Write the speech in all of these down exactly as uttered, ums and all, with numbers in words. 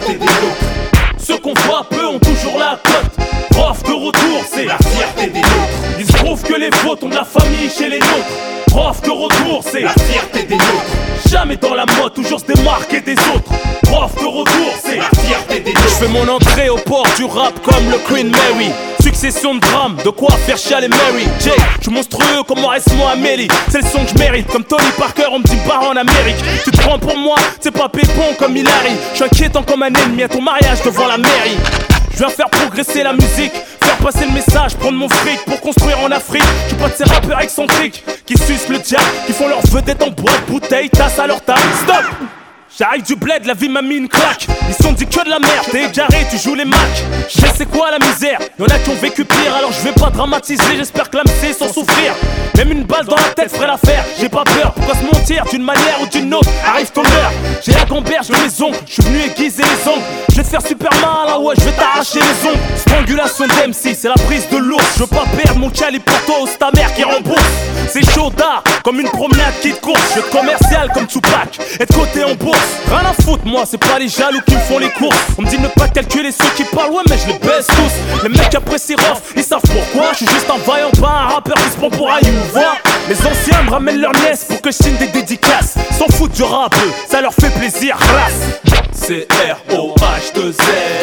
fierté des nôtres. Ceux qu'on voit peu ont toujours la cote. Prof de retour, c'est la fierté des nôtres. Il se trouve que les fautes ont de la famille chez les nôtres. Prof de retour, c'est la fierté des nôtres. Jamais dans la mode, toujours se démarquer des autres. Prof de retour, c'est la fierté des nôtres. Je fais mon entrée au port du rap comme le Queen Mary. Succession de drames, de quoi faire chialer Mary J. Je suis monstrueux comme Maurice Amélie. C'est le son que je mérite, comme Tony Parker, on me dit pas en Amérique. Tu te prends pour moi, c'est pas pépon comme Hilary. Je suis inquiétant comme un ennemi à ton mariage devant la mairie. Je viens faire progresser la musique, faire passer le message, prendre mon fric pour construire en Afrique. Je suis pas de ces rappeurs excentriques qui sucent le diable, qui font leur vedette en boîte, bouteille, tasse à leur table. Stop! J'arrive du bled, la vie m'a mis une claque. Ils sont dit que de la merde, t'es égaré, tu joues les macs. Je sais c'est quoi la misère, y'en a qui ont vécu pire. Alors je vais pas dramatiser, j'espère que l'âme sait sans souffrir. Même une balle dans la tête ferait l'affaire. J'ai pas peur, pourquoi se mentir d'une manière ou d'une autre. Arrive ton heure, j'ai la gamberge de mes ongles. Je suis venu aiguiser les ongles. Je vais te faire super mal, ah ouais, je vais t'arracher les ongles. Strangulation d'M C, c'est la prise de l'ours. Je veux pas perdre mon calibre pour toi, c'est ta mère qui rembourse. C'est chaud d'art, comme une promenade qui te course. Je suis commercial comme Tupac, être coté en bourse. Rien à foutre, moi, c'est pas les jaloux qui me font les courses. On me dit de ne pas calculer ceux qui parlent, ouais, mais je les baisse tous. Les mecs après c'est rough, ils savent pourquoi. Je suis juste un vaillant, pas un rappeur qui se prend pour un you-vois. Les anciens me ramènent leur nièce pour que je signe des dédicaces. S'en foutent du rap, ça leur fait plaisir, race. C'est R O H deux Z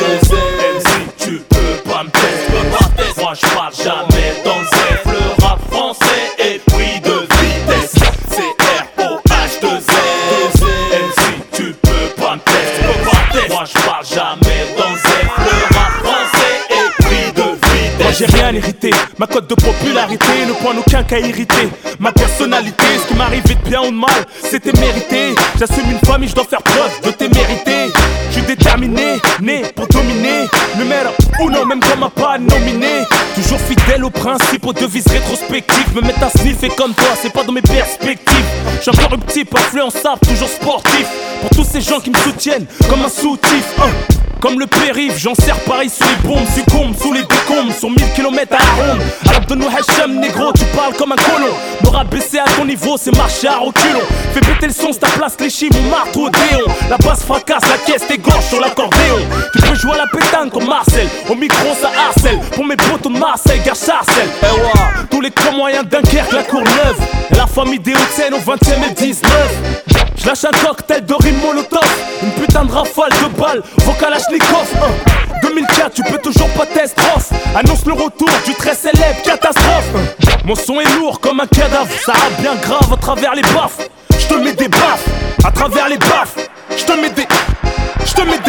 M C, tu peux pas me tester. Moi je parle jamais dans le Z. Le rap français est pris de vitesse. C'est R O H deux Z M C, tu peux pas me tester. Moi je parle jamais dans le Z. Le rap français est pris de vitesse. Moi j'ai rien hérité, ma cote de popularité ne pointe aucun cas irrité. Ma personnalité, ce qui m'arrivait de bien ou de mal, c'était mérité. J'assume une famille, je dois faire preuve de témérité. Je suis déterminé, né pour dominer. Numéro uno, même quand m'a pas nominé. Toujours fidèle aux principes, aux devises rétrospectives. Me mettre à sniffer comme toi, c'est pas dans mes perspectives. Je suis encore un petit peu influençable, toujours sportif. Pour tous ces gens qui me soutiennent, comme un soutif hein. Comme le périph', j'en sers pareil sous les bombes. Succombe sous les décombres, sur mille kilomètres à la ronde. Alors de nous Hacham, négro, tu parles comme un colon. Me rabaisser à ton niveau, c'est marcher à reculons. Fais péter le son, c'est ta place, les chimes, mon marteau au déon. La basse fracasse, la caisse, tes gorges sur l'accordéon. Tu peux jouer à la pétanque comme Marcel. Au micro, ça harcèle. Pour mes potos de Marseille, gare Charcel. Eh ouais, tous les grands moyens Dunkerque, la Courneuve. Et la famille des Hauts-de-Seine au vingtième et dix-neuf. Je lâche un cocktail de rime molotov. Une putain de rafale de balles, vos Kalachnikov hein. deux mille quatre, tu peux toujours pas t'estrophe. Annonce le retour du très célèbre catastrophe hein. Mon son est lourd comme un cadavre, ça rappe bien grave à travers les baffes. Je te mets des baffes, à travers les baffes. Je te mets des... Je te mets des...